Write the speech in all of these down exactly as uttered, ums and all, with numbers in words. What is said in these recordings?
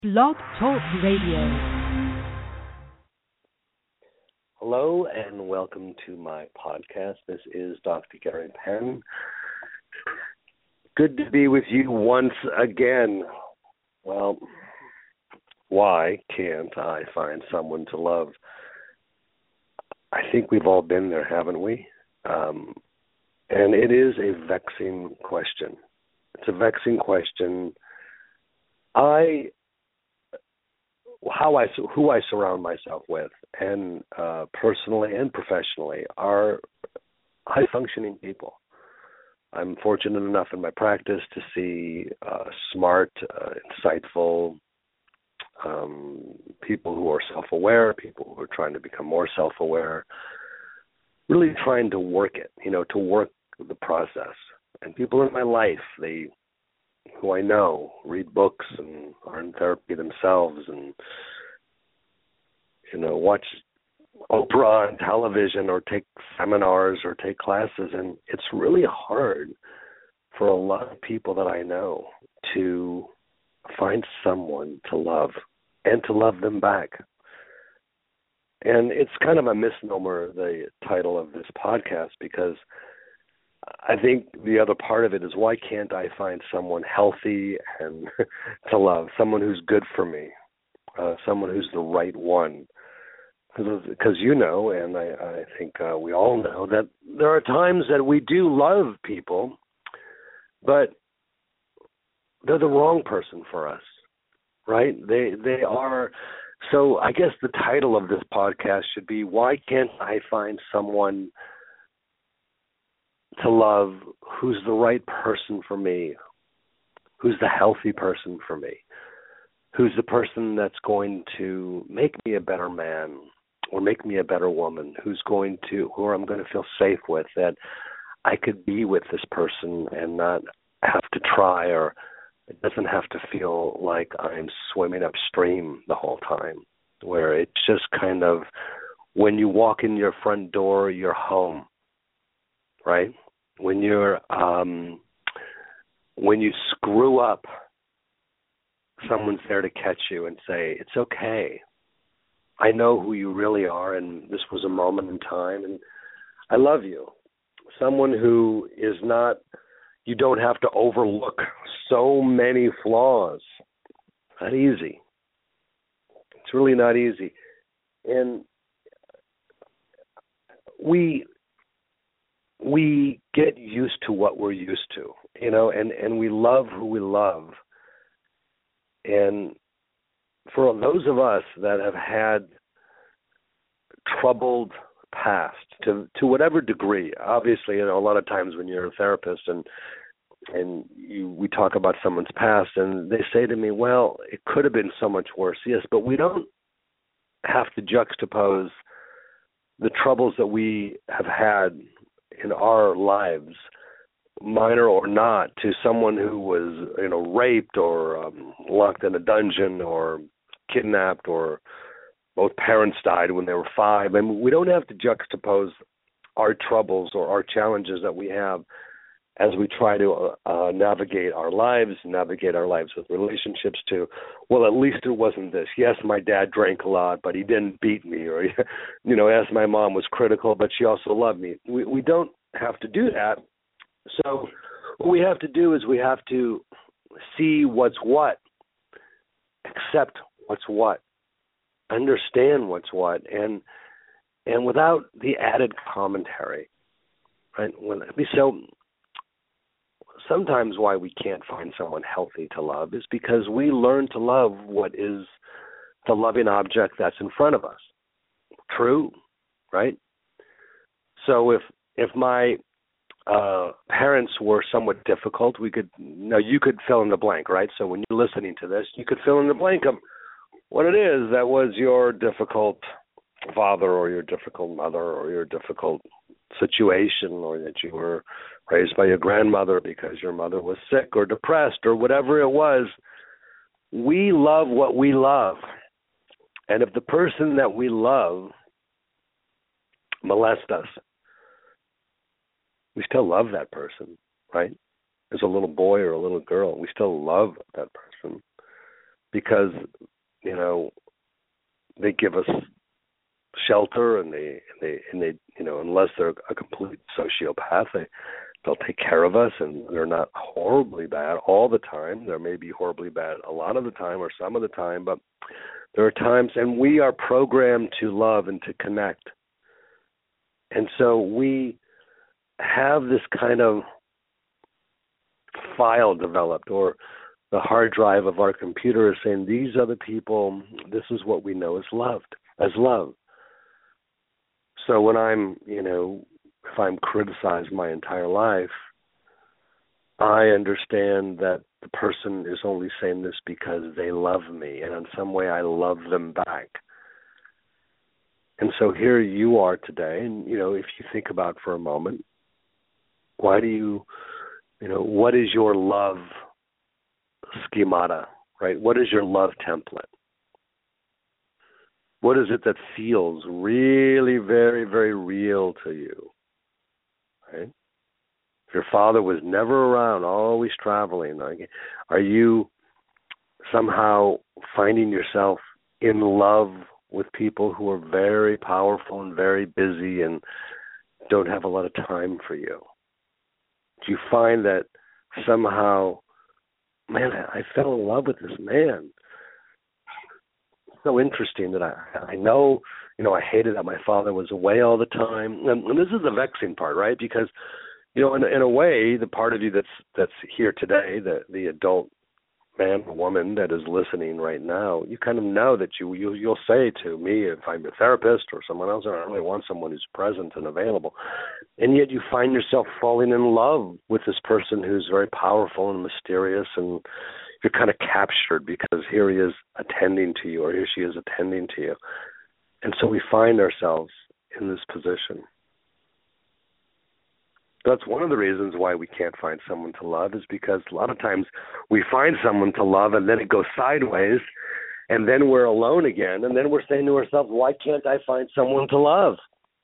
Blog Talk Radio. Hello and welcome to my podcast. This is Doctor Gary Penn. Good to be with you once again. Well, why can't I find someone to love? I think we've all been there, haven't we? Um, and it is a vexing question. It's a vexing question. I How I who I surround myself with, and uh, personally and professionally, are high functioning people. I'm fortunate enough in my practice to see uh, smart, uh, insightful um, people who are self-aware, people who are trying to become more self-aware, really trying to work it, you know, to work the process. And people in my life, they who I know read books and are in therapy themselves, and you know, watch Oprah on television or take seminars or take classes, and it's really hard for a lot of people that I know to find someone to love and to love them back. And it's kind of a misnomer, the title of this podcast, because I think the other part of it is, why can't I find someone healthy and to love, someone who's good for me, uh, someone who's the right one? Because you know, and I, I think uh, we all know, that there are times that we do love people, but they're the wrong person for us, right? They they are. So I guess the title of this podcast should be, why can't I find someone to love who's the right person for me, who's the healthy person for me, who's the person that's going to make me a better man or make me a better woman, who's going to, who I'm going to feel safe with, that I could be with this person and not have to try, or it doesn't have to feel like I'm swimming upstream the whole time, where it's just kind of, when you walk in your front door, you're home. Right? When you're um, when you screw up, someone's there to catch you and say, it's okay. I know who you really are, and this was a moment in time, and I love you. Someone who is not, you don't have to overlook so many flaws. Not easy. It's really not easy. And we... we get used to what we're used to, you know, and, and we love who we love. And for those of us that have had troubled past, to to whatever degree, obviously, you know, a lot of times when you're a therapist and and you, we talk about someone's past, and they say to me, well, it could have been so much worse. Yes, but we don't have to juxtapose the troubles that we have had in our lives, minor or not, to someone who was, you know, raped or um, locked in a dungeon or kidnapped, or both parents died when they were five. I mean, we don't have to juxtapose our troubles or our challenges that we have as we try to uh, navigate our lives, navigate our lives with relationships to, well, at least it wasn't this. Yes, my dad drank a lot, but he didn't beat me. Or, you know, yes, my mom was critical, but she also loved me. We, we don't have to do that. So what we have to do is we have to see what's what, accept what's what, understand what's what, and and without the added commentary, right? When, so sometimes why we can't find someone healthy to love is because we learn to love what is the loving object that's in front of us. True, right? So if if my uh, parents were somewhat difficult, we could, now you could fill in the blank, right? So when you're listening to this, you could fill in the blank of what it is that was your difficult father or your difficult mother or your difficult situation, or that you were raised by your grandmother because your mother was sick or depressed or whatever it was. We love what we love. And if the person that we love molests us, we still love that person, right? As a little boy or a little girl, we still love that person. because, you know, they give us shelter, and they, and they, and they, you know, unless they're a complete sociopath, they, they'll take care of us, and they're not horribly bad all the time. They may be horribly bad a lot of the time or some of the time, but there are times, and we are programmed to love and to connect. And so we have this kind of file developed, or the hard drive of our computer is saying, these are the people, this is what we know as loved, as love. So when I'm, you know, if I'm criticized my entire life, I understand that the person is only saying this because they love me, and in some way I love them back. And so here you are today, and, you know, if you think about for a moment, why do you, you know, what is your love schemata, right? What is your love template? What is it that feels really very, very real to you, right? If your father was never around, always traveling, like, are you somehow finding yourself in love with people who are very powerful and very busy and don't have a lot of time for you? Do you find that somehow, man, I fell in love with this man? So interesting that I, I know, you know, I hated that my father was away all the time. And, and this is the vexing part, right? Because, you know, in, in a way, the part of you that's that's here today, the the adult man or woman that is listening right now, you kind of know that you, you, you'll say to me, if I'm a therapist or someone else, I really want someone who's present and available. And yet you find yourself falling in love with this person who's very powerful and mysterious, and you're kind of captured because here he is attending to you, or here she is attending to you. And so we find ourselves in this position. That's one of the reasons why we can't find someone to love, is because a lot of times we find someone to love and then it goes sideways, and then we're alone again, and then we're saying to ourselves, why can't I find someone to love?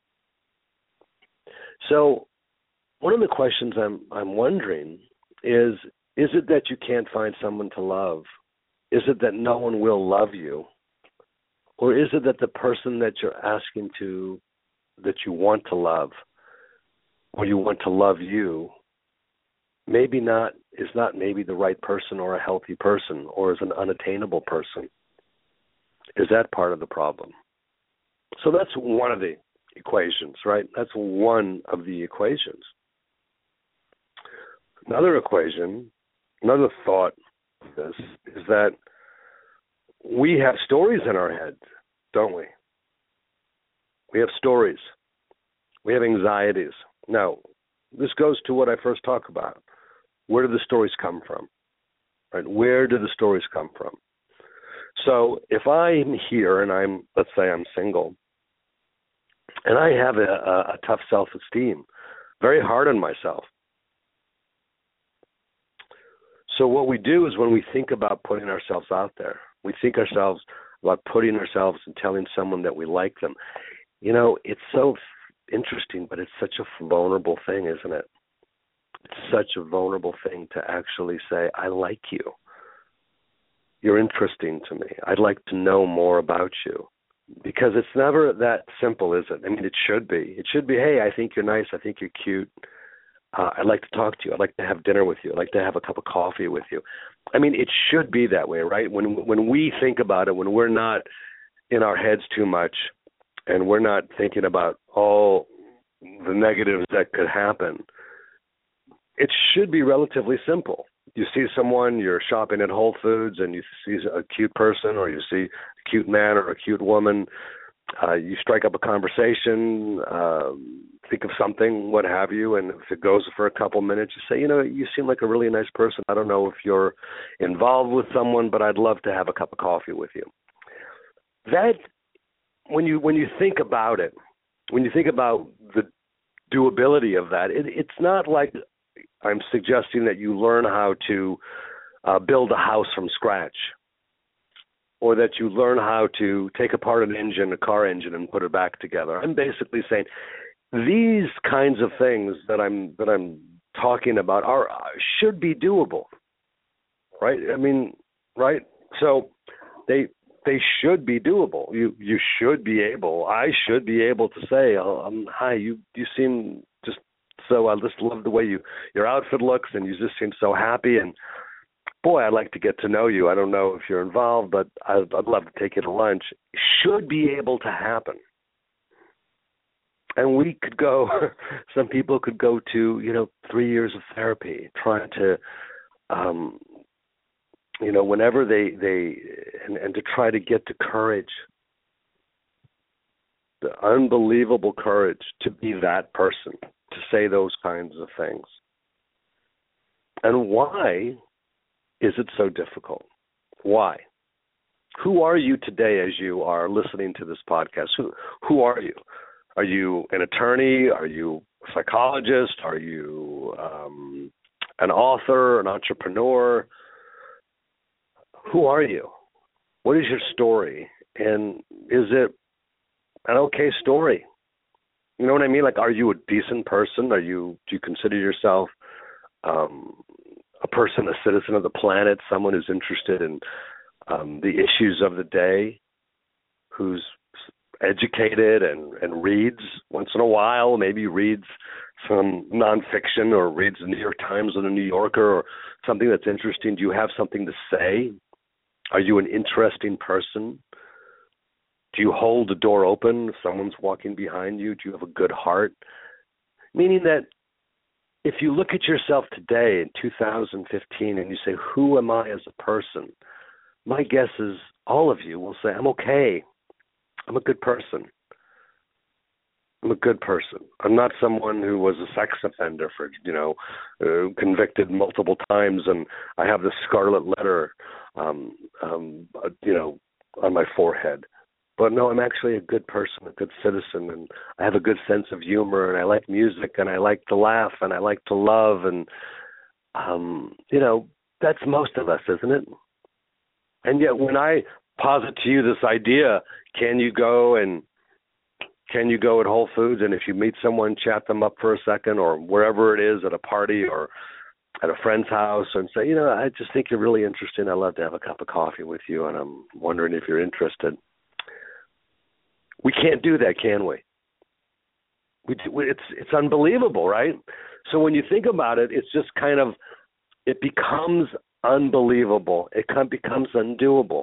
So one of the questions I'm I'm wondering is, is it that you can't find someone to love? Is it that no one will love you? Or is it that the person that you're asking to, that you want to love, or you want to love you, maybe not, is not maybe the right person or a healthy person, or is an unattainable person? Is that part of the problem? So that's one of the equations, right? That's one of the equations. Another equation, another thought of this is that we have stories in our head, don't we? We have stories. We have anxieties. Now, this goes to what I first talked about. Where do the stories come from? Right? Where do the stories come from? So if I'm here and I'm, let's say I'm single, and I have a, a, a tough self-esteem, very hard on myself. So what we do is when we think about putting ourselves out there, we think ourselves about putting ourselves and telling someone that we like them. You know, it's so interesting, but it's such a vulnerable thing, isn't it? It's such a vulnerable thing to actually say, I like you. You're interesting to me. I'd like to know more about you. Because it's never that simple, is it? I mean, it should be. It should be, hey, I think you're nice. I think you're cute. Uh, I'd like to talk to you. I'd like to have dinner with you. I'd like to have a cup of coffee with you. I mean, it should be that way, right? When when we think about it, when we're not in our heads too much, and we're not thinking about all the negatives that could happen, it should be relatively simple. You see someone, you're shopping at Whole Foods, and you see a cute person, or you see a cute man or a cute woman, uh, you strike up a conversation, uh, think of something, what have you, and if it goes for a couple minutes, you say, you know, you seem like a really nice person. I don't know if you're involved with someone, but I'd love to have a cup of coffee with you. That, when you when you think about it, when you think about the doability of that, it, it's not like I'm suggesting that you learn how to uh, build a house from scratch, or that you learn how to take apart an engine, a car engine, and put it back together. I'm basically saying these kinds of things that I'm that I'm talking about are should be doable, right? I mean, right? So they they should be doable. You you should be able. I should be able to say, oh, um, "Hi, you you seem just so. I just love the way you your outfit looks, and you just seem so happy. And boy, I'd like to get to know you. I don't know if you're involved, but I'd, I'd love to take you to lunch." Should be able to happen. And we could go. Some people could go to you know three years of therapy, trying to. Um, You know, whenever they, they and, and to try to get the courage, the unbelievable courage to be that person, to say those kinds of things. And why is it so difficult? Why? Who are you today as you are listening to this podcast? Who who are you? Are you an attorney? Are you a psychologist? Are you um, an author, an entrepreneur? Who are you? What is your story? And is it an okay story? You know what I mean? Like, are you a decent person? Are you, do you consider yourself um, a person, a citizen of the planet, someone who's interested in um, the issues of the day, who's educated and, and reads once in a while, maybe reads some nonfiction or reads the New York Times or the New Yorker or something that's interesting? Do you have something to say? Are you an interesting person? Do you hold the door open if someone's walking behind you? Do you have a good heart? Meaning that if you look at yourself today in two thousand fifteen and you say, who am I as a person? My guess is all of you will say, I'm okay. I'm a good person. I'm a good person. I'm not someone who was a sex offender for, you know, uh, convicted multiple times, and I have this scarlet letter, um, um, uh, you know, on my forehead. But no, I'm actually a good person, a good citizen, and I have a good sense of humor, and I like music, and I like to laugh, and I like to love, and, um, you know, that's most of us, isn't it? And yet when I posit to you this idea, can you go and Can you go at Whole Foods, and if you meet someone, chat them up for a second, or wherever it is, at a party or at a friend's house, and say, you know, I just think you're really interesting. I'd love to have a cup of coffee with you, and I'm wondering if you're interested. We can't do that, can we? We, it's it's unbelievable, right? So when you think about it, it's just kind of, it becomes unbelievable. It kind of becomes undoable.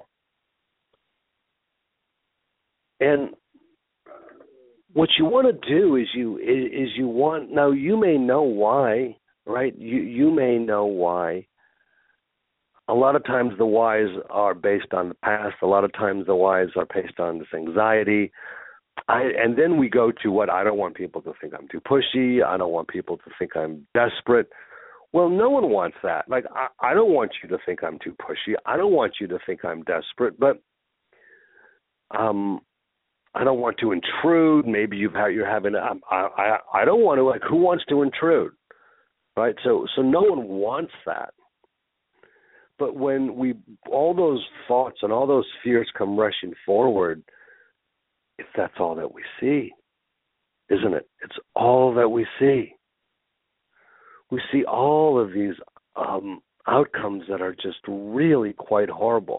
And what you want to do is you is you want, now you may know why, right? You you may know why. A lot of times the whys are based on the past. A lot of times the whys are based on this anxiety. I, and then we go to what, I don't want people to think I'm too pushy. I don't want people to think I'm desperate. Well, no one wants that. Like, I, I don't want you to think I'm too pushy. I don't want you to think I'm desperate. But um. I don't want to intrude. Maybe you've had, you're having. I, I I don't want to. Like, who wants to intrude, right? So so no one wants that. But when we all those thoughts and all those fears come rushing forward, if that's all that we see, isn't it? It's all that we see. We see all of these um, outcomes that are just really quite horrible.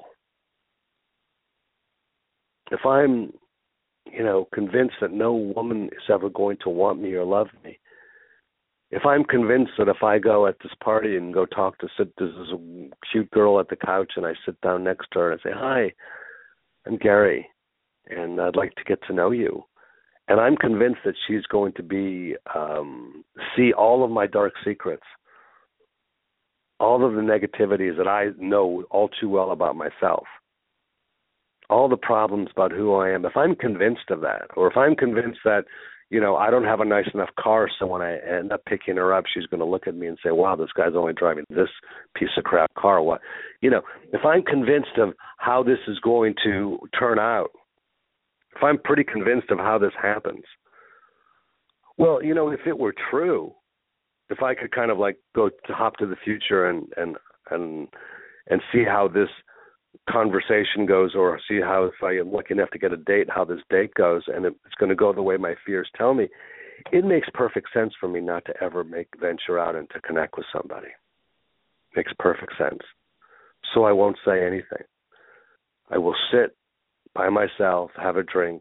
If I'm you know, convinced that no woman is ever going to want me or love me, if I'm convinced that if I go at this party and go talk to, sit, there's this cute girl at the couch and I sit down next to her and I say, hi, I'm Gary, and I'd like to get to know you. And I'm convinced that she's going to be, um, see all of my dark secrets, all of the negativities that I know all too well about myself, all the problems about who I am. If I'm convinced of that, or if I'm convinced that, you know, I don't have a nice enough car, so when I end up picking her up, she's going to look at me and say, wow, this guy's only driving this piece of crap car. What, you know, if I'm convinced of how this is going to turn out, if I'm pretty convinced of how this happens, well, you know, if it were true, if I could kind of like go to hop to the future and, and, and, and see how this conversation goes, or see how, if I am lucky enough to get a date, how this date goes, and it's going to go the way my fears tell me, it makes perfect sense for me not to ever make venture out and to connect with somebody. Makes perfect sense. So I won't say anything. I will sit by myself, have a drink,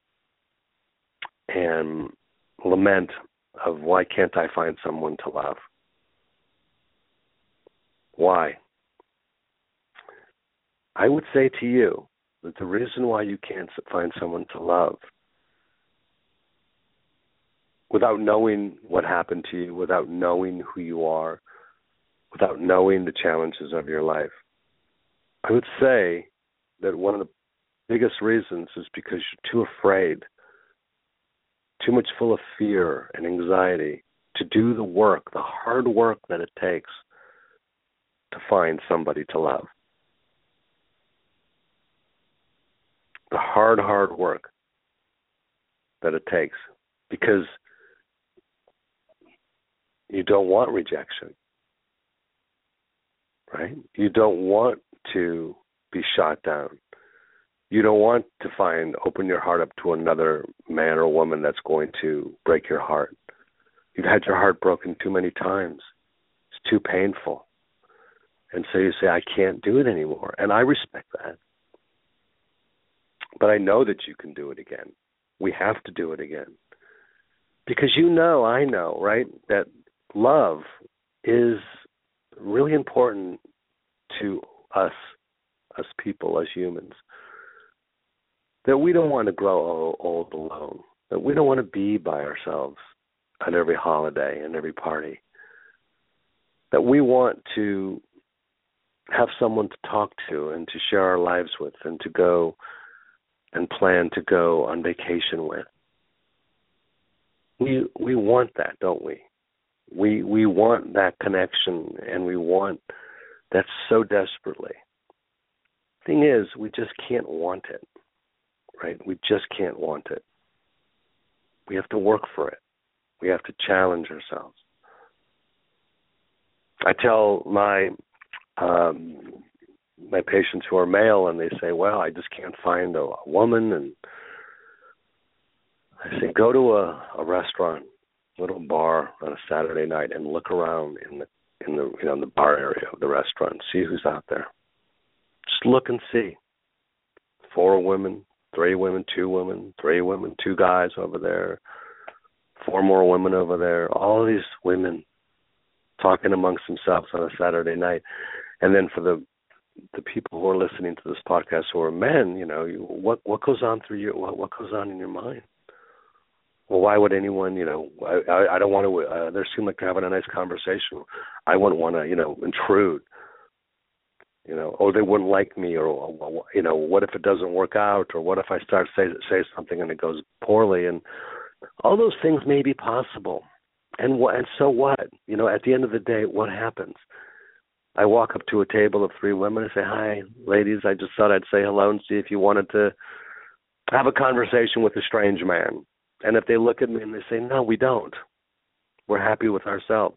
and lament of why can't I find someone to love? Why? I would say to you that the reason why you can't find someone to love, without knowing what happened to you, without knowing who you are, without knowing the challenges of your life, I would say that one of the biggest reasons is because you're too afraid, too much full of fear and anxiety to do the work, the hard work that it takes to find somebody to love. The hard, hard work that it takes, because you don't want rejection, right? You don't want to be shot down. You don't want to find, open your heart up to another man or woman that's going to break your heart. You've had your heart broken too many times. It's too painful. And so you say, I can't do it anymore. And I respect that. But I know that you can do it again. We have to do it again. Because you know, I know, right, that love is really important to us, us people, as humans. That we don't want to grow old alone. That we don't want to be by ourselves at every holiday and every party. That we want to have someone to talk to and to share our lives with and to go and plan to go on vacation with. We we want that, don't we? We we want that connection, and we want that so desperately. Thing is, we just can't want it, right? We just can't want it. We have to work for it. We have to challenge ourselves. I tell my um, my patients who are male, and they say, well, I just can't find a, a woman. And I say, go to a, a restaurant, a little bar on a Saturday night, and look around in the in the you know in the bar area of the restaurant, see who's out there. Just look and see. Four women, three women, two women, three women, two guys over there, four more women over there. All these women talking amongst themselves on a Saturday night. And then for the the people who are listening to this podcast who are men, you know, what what goes on through your what, what goes on in your mind? Well, why would anyone, you know, I, I, I don't want to, uh, they seem like they're having a nice conversation. I wouldn't want to, you know, intrude, you know, or they wouldn't like me, or, you know, what if it doesn't work out, or what if I start say say something and it goes poorly, and all those things may be possible. And what, and so what? You know, at the end of the day, what happens? I walk up to a table of three women and say, hi, ladies, I just thought I'd say hello and see if you wanted to have a conversation with a strange man. And if they look at me and they say, no, we don't. We're happy with ourselves.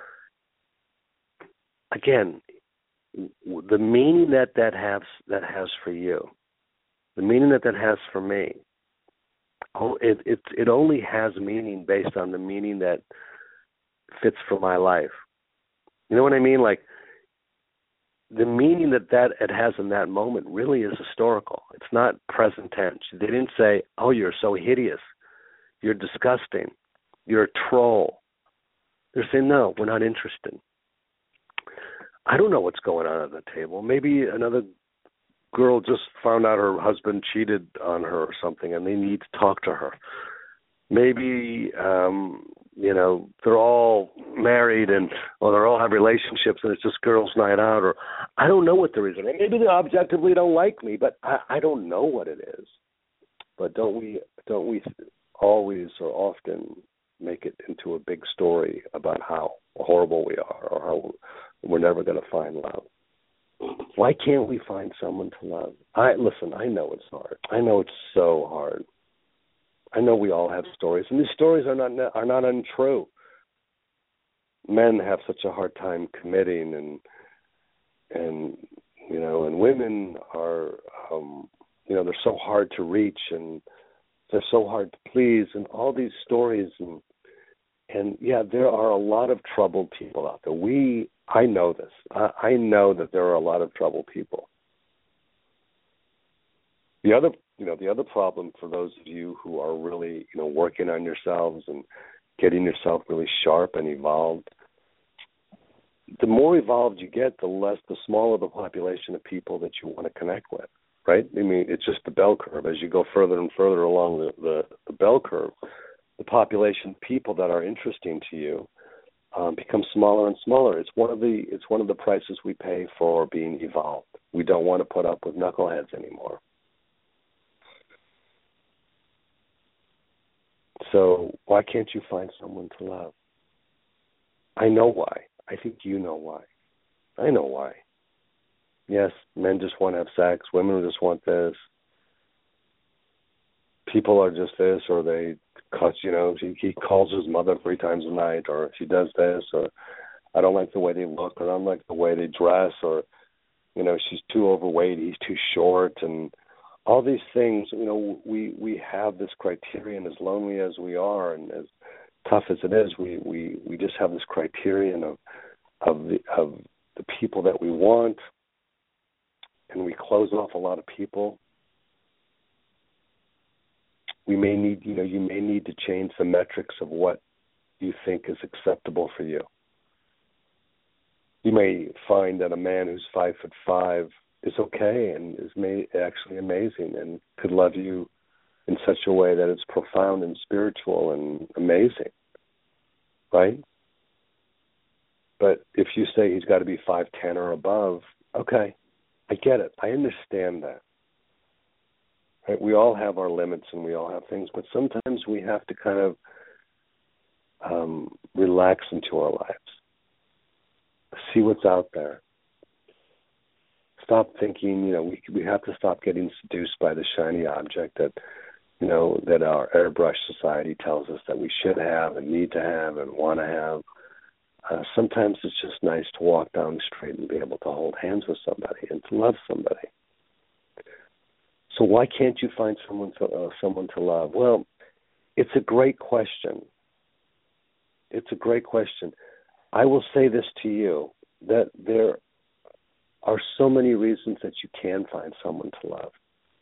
Again, the meaning that that has, that has for you, the meaning that that has for me, oh, it, it, it only has meaning based on the meaning that fits for my life. You know what I mean? Like, the meaning that, that it has in that moment really is historical. It's not present tense. They didn't say, oh, you're so hideous. You're disgusting. You're a troll. They're saying, no, we're not interested. I don't know what's going on at the table. Maybe another girl just found out her husband cheated on her or something, and they need to talk to her. Maybe, um, you know, they're all married and, or they all have relationships and it's just girls' night out, or I don't know what the reason is. Maybe they objectively don't like me, but I, I don't know what it is. But don't we, don't we always or often make it into a big story about how horrible we are, or how we're never going to find love? Why can't we find someone to love? I listen, I know it's hard. I know it's so hard. I know we all have stories, and these stories are not are not untrue. Men have such a hard time committing, and and you know, and women are, um, you know, they're so hard to reach, and they're so hard to please, and all these stories, and and yeah, there are a lot of troubled people out there. We, I know this. I, I know that there are a lot of troubled people. The other, you know, the other problem for those of you who are really, you know, working on yourselves and getting yourself really sharp and evolved, the more evolved you get, the less, the smaller the population of people that you want to connect with, right? I mean, it's just the bell curve. As you go further and further along the, the, the bell curve, the population of people that are interesting to you um, becomes smaller and smaller. It's one of the it's one of the prices we pay for being evolved. We don't want to put up with knuckleheads anymore. So why can't you find someone to love? I know why. I think you know why. I know why. Yes, men just want to have sex. Women just want this. People are just this, or they, you know, he, he calls his mother three times a night, or she does this, or I don't like the way they look, or I don't like the way they dress, or, you know, she's too overweight, he's too short, and all these things. You know, we, we have this criterion, as lonely as we are and as tough as it is, we, we, we just have this criterion of of the of the people that we want, and we close off a lot of people. We may need, you know, you may need to change the metrics of what you think is acceptable for you. You may find that a man who's five foot five is okay and is may, actually amazing and could love you in such a way that it's profound and spiritual and amazing, right? But if you say he's got to be five ten or above, okay, I get it. I understand that. Right? We all have our limits and we all have things, but sometimes we have to kind of um, relax into our lives, see what's out there. Stop thinking, you know, we we have to stop getting seduced by the shiny object that, you know, that our airbrush society tells us that we should have and need to have and want to have. Uh, sometimes it's just nice to walk down the street and be able to hold hands with somebody and to love somebody. So why can't you find someone to, uh, someone to love? Well, it's a great question. It's a great question. I will say this to you, that there are so many reasons that you can find someone to love.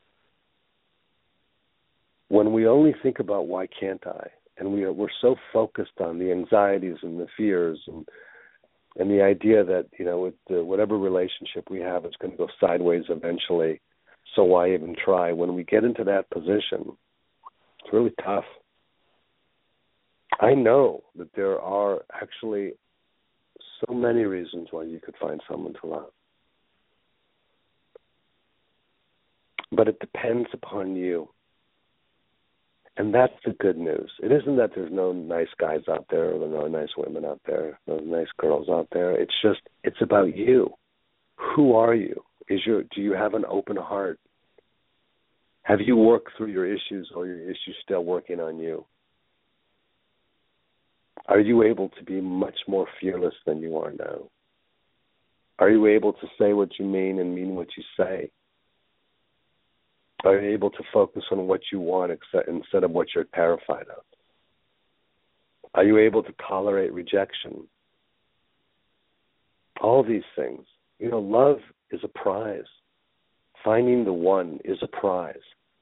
When we only think about why can't I, and we are, we're so focused on the anxieties and the fears and and the idea that, you know, with the, whatever relationship we have, it's going to go sideways eventually, so why even try? When we get into that position, it's really tough. I know that there are actually so many reasons why you could find someone to love. But it depends upon you. And that's the good news. It isn't that there's no nice guys out there, or there are no nice women out there, no nice girls out there. It's just, it's about you. Who are you? Is your, do you have an open heart? Have you worked through your issues, or your issues still working on you? Are you able to be much more fearless than you are now? Are you able to say what you mean and mean what you say? Are you able to focus on what you want instead of what you're terrified of? Are you able to tolerate rejection? All these things. You know, love is a prize. Finding the one is a prize.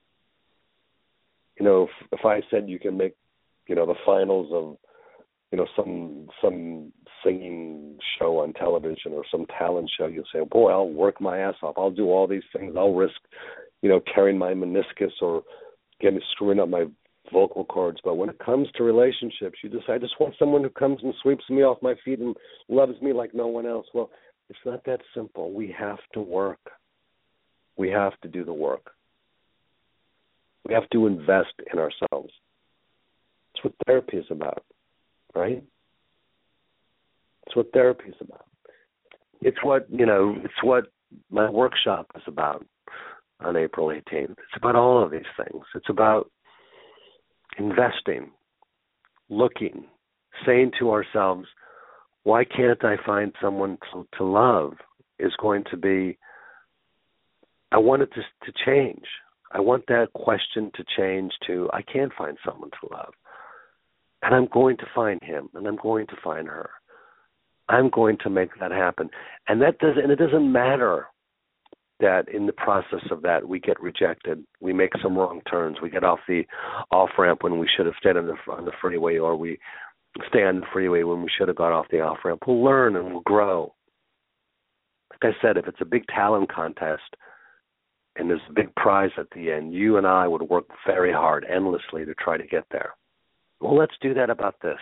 You know, if, if I said you can make, you know, the finals of, you know, some some singing show on television or some talent show, you'll say, boy, I'll work my ass off. I'll do all these things. I'll risk, you know, tearing my meniscus or getting screwing up my vocal cords. But when it comes to relationships, you just, I just want someone who comes and sweeps me off my feet and loves me like no one else. Well, it's not that simple. We have to work. We have to do the work. We have to invest in ourselves. That's what therapy is about, right? It's what therapy is about. It's what, you know, it's what my workshop is about on April eighteenth. It's about all of these things. It's about investing, looking, saying to ourselves, why can't I find someone to, to love is going to be, I want it to, to change. I want that question to change to, I can find someone to love. And I'm going to find him, and I'm going to find her. I'm going to make that happen. And that does, and it doesn't matter that in the process of that, we get rejected. We make some wrong turns. We get off the off-ramp when we should have stayed on the, on the freeway, or we stay on the freeway when we should have got off the off-ramp. We'll learn and we'll grow. Like I said, if it's a big talent contest and there's a big prize at the end, you and I would work very hard, endlessly, to try to get there. Well, let's do that about this.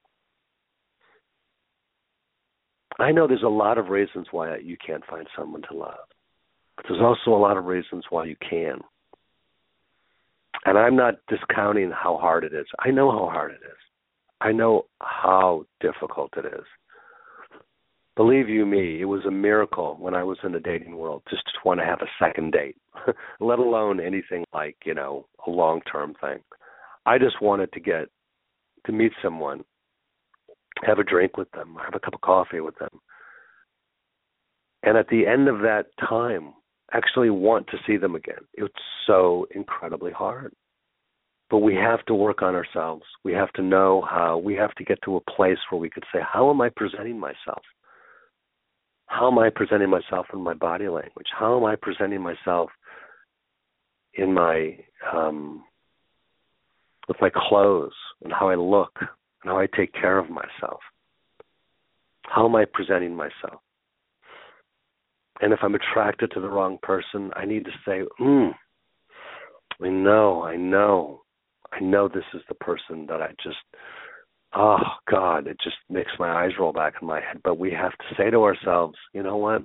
I know there's a lot of reasons why you can't find someone to love. But there's also a lot of reasons why you can. And I'm not discounting how hard it is. I know how hard it is. I know how difficult it is. Believe you me, it was a miracle when I was in the dating world just to want to have a second date, let alone anything like, you know, a long-term thing. I just wanted to get to meet someone, have a drink with them, have a cup of coffee with them. And at the end of that time, actually want to see them again. It's so incredibly hard. But we have to work on ourselves. We have to know how, we have to get to a place where we could say, how am I presenting myself? How am I presenting myself in my body language? How am I presenting myself in my, um, with my clothes and how I look and how I take care of myself? How am I presenting myself? And if I'm attracted to the wrong person, I need to say, hmm, I know, I know, I know this is the person that I just, oh, God, it just makes my eyes roll back in my head. But we have to say to ourselves, you know what?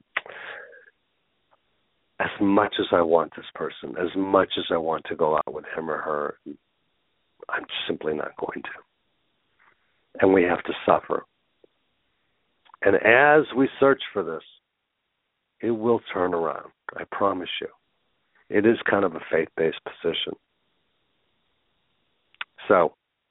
As much as I want this person, as much as I want to go out with him or her, I'm simply not going to. And we have to suffer. And as we search for this, it will turn around. I promise you. It is kind of a faith-based position. So,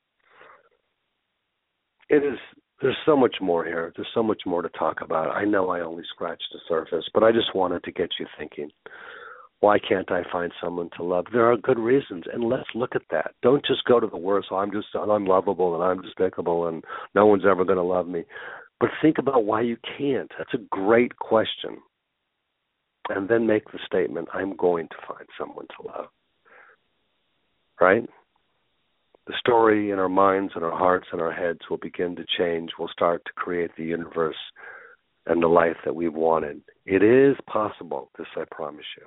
it is, there's so much more here. There's so much more to talk about. I know I only scratched the surface, but I just wanted to get you thinking. Why can't I find someone to love? There are good reasons, and let's look at that. Don't just go to the worst, oh, I'm just unlovable and I'm despicable and no one's ever going to love me. But think about why you can't. That's a great question. And then make the statement, I'm going to find someone to love. Right? The story in our minds and our hearts and our heads will begin to change. We'll start to create the universe and the life that we've wanted. It is possible, this I promise you.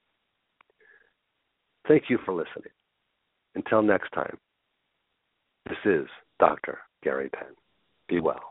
Thank you for listening. Until next time, this is Doctor Gary Penn. Be well.